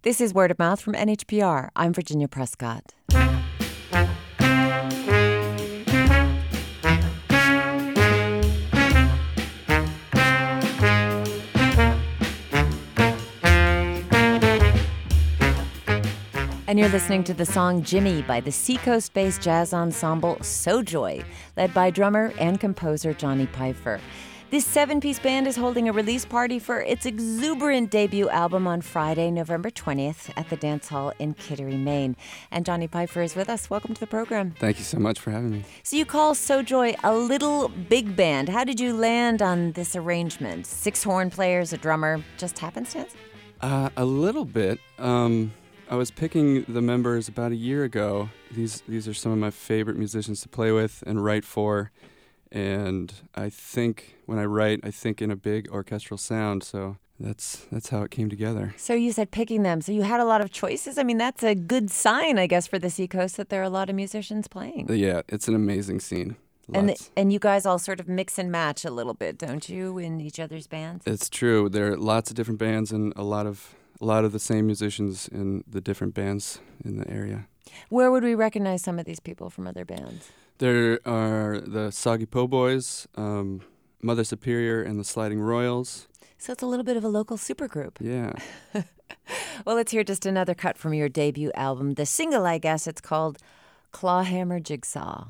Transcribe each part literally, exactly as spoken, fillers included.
This is Word of Mouth from N H P R. I'm Virginia Prescott. And you're listening to the song Jimmy by the Seacoast-based jazz ensemble SoJoy, led by drummer and composer Johnny Pfeiffer. This seven-piece band is holding a release party for its exuberant debut album on Friday, November twentieth at the Dance Hall in Kittery, Maine. And Johnny Pfeiffer is with us. Welcome to the program. Thank you so much for having me. So you call SoJoy a little big band. How did you land on this arrangement? Six horn players, a drummer, just happenstance? Uh, a little bit. Um, I was picking the members about a year ago. These these are some of my favorite musicians to play with and write for. And I think when I write, I think in a big orchestral sound. So that's that's how it came together. So you said picking them. So you had a lot of choices. I mean, that's a good sign, I guess, for the Seacoast that there are a lot of musicians playing. Yeah, it's an amazing scene. Lots. And the, and you guys all sort of mix and match a little bit, don't you, in each other's bands? It's true. There are lots of different bands and a lot of a lot of the same musicians in the different bands in the area. Where would we recognize some of these people from other bands? There are the Soggy Po Boys, um, Mother Superior, and the Sliding Royals. So it's a little bit of a local supergroup. Yeah. Well, let's hear just another cut from your debut album. The single, I guess, it's called Clawhammer Jigsaw.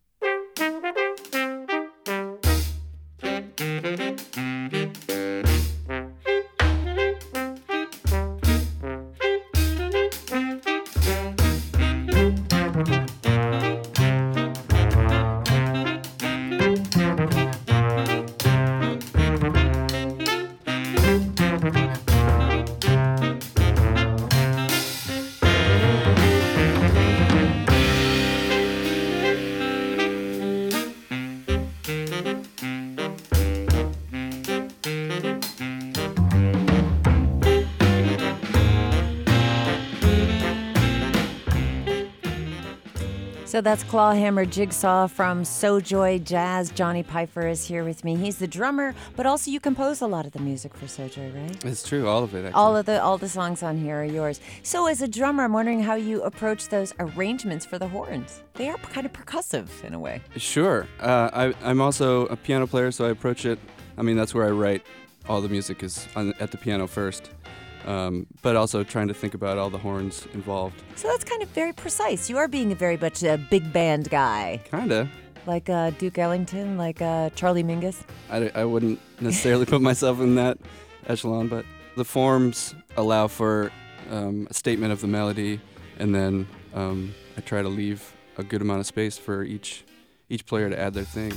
So that's Clawhammer Jigsaw from SoJoy Jazz. Johnny Pfeiffer is here with me. He's the drummer, but also you compose a lot of the music for SoJoy, right? It's true, all of it, actually. All of the all the songs on here are yours. So as a drummer, I'm wondering how you approach those arrangements for the horns. They are kind of percussive in a way. Sure. Uh, I, I'm also a piano player, so I approach it, I mean, that's where I write. All the music is on, at the piano first. Um, but also trying to think about all the horns involved. So that's kind of very precise. You are being a very much a big band guy. Kinda. Like uh, Duke Ellington, like uh, Charlie Mingus. I, I wouldn't necessarily put myself in that echelon, but the forms allow for um, a statement of the melody, and then um, I try to leave a good amount of space for each each player to add their thing.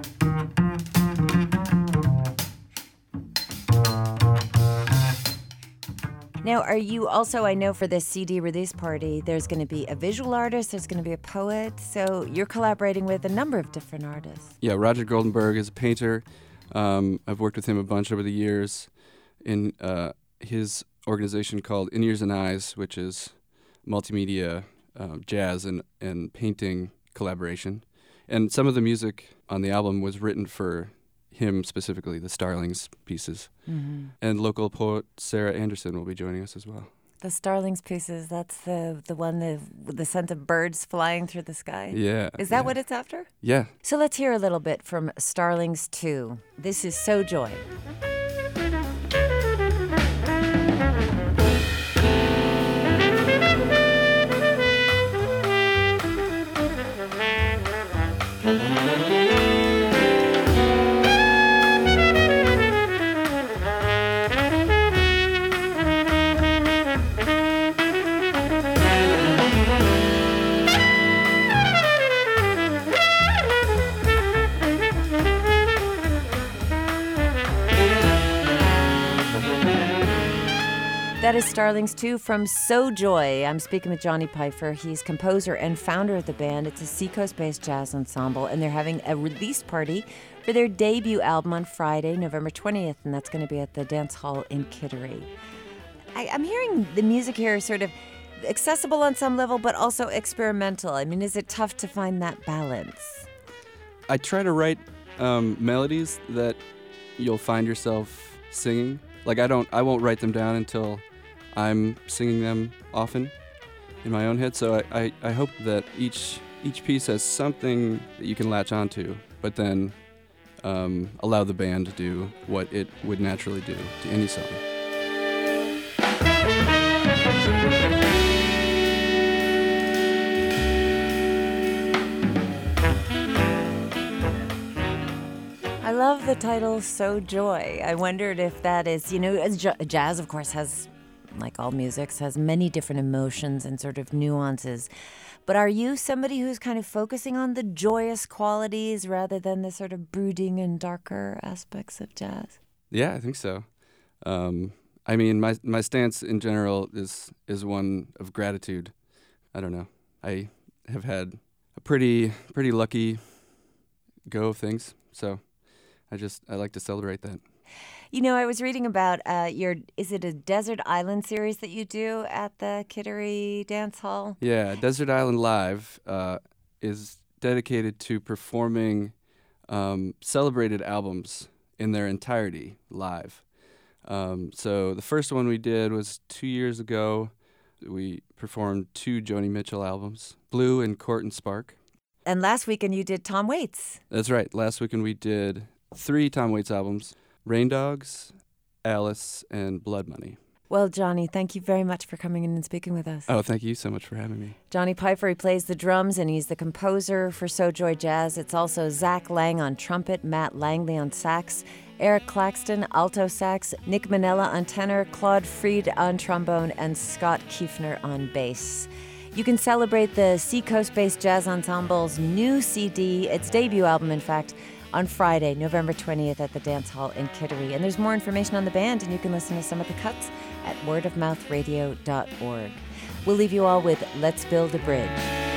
Now, are you also, I know for this C D release party, there's going to be a visual artist, there's going to be a poet, so you're collaborating with a number of different artists. Yeah, Roger Goldenberg is a painter. Um, I've worked with him a bunch over the years in uh, his organization called In Ears and Eyes, which is multimedia, uh, jazz, and, and painting collaboration. And some of the music on the album was written for him specifically, the Starlings pieces. Mm-hmm. And local poet Sarah Anderson will be joining us as well. The Starlings pieces, that's the the one the, with the scent of birds flying through the sky? Yeah. Is that yeah. what it's after? Yeah. So let's hear a little bit from Starlings two. This is SoJoy. That is Starlings two from SoJoy. I'm speaking with Johnny Pfeiffer. He's composer and founder of the band. It's a Seacoast-based jazz ensemble, and they're having a release party for their debut album on Friday, November twentieth, and that's going to be at the Dance Hall in Kittery. I, I'm hearing the music here is sort of accessible on some level, but also experimental. I mean, is it tough to find that balance? I try to write um, melodies that you'll find yourself singing. Like I don't, I won't write them down until I'm singing them often in my own head. So I, I, I hope that each each piece has something that you can latch onto, but then um, allow the band to do what it would naturally do to any song. I love the title So Joy. I wondered if that is, you know, as j- jazz, of course, has, like all musics, has many different emotions and sort of nuances. But are you somebody who's kind of focusing on the joyous qualities rather than the sort of brooding and darker aspects of jazz? Yeah, I think so. Um, I mean, my my stance in general is is one of gratitude. I don't know. I have had a pretty pretty lucky go of things, so I just I like to celebrate that. You know, I was reading about uh, your, is it a Desert Island series that you do at the Kittery Dance Hall? Yeah, Desert Island Live uh, is dedicated to performing um, celebrated albums in their entirety live. Um, so the first one we did was two years ago. We performed two Joni Mitchell albums, Blue and Court and Spark. And last weekend you did Tom Waits. That's right. Last weekend we did three Tom Waits albums, Rain Dogs, Alice, and Blood Money. Well, Johnny, thank you very much for coming in and speaking with us. Oh, thank you so much for having me. Johnny Pfeiffer, he plays the drums, and he's the composer for So Joy Jazz. It's also Zach Lang on trumpet, Matt Langley on sax, Eric Claxton, alto sax, Nick Manella on tenor, Claude Freed on trombone, and Scott Kiefner on bass. You can celebrate the Seacoast-based jazz ensemble's new C D, its debut album, in fact, on Friday, November twentieth at the Dance Hall in Kittery. And there's more information on the band, and you can listen to some of the cuts at word of mouth radio dot org. We'll leave you all with Let's Build a Bridge.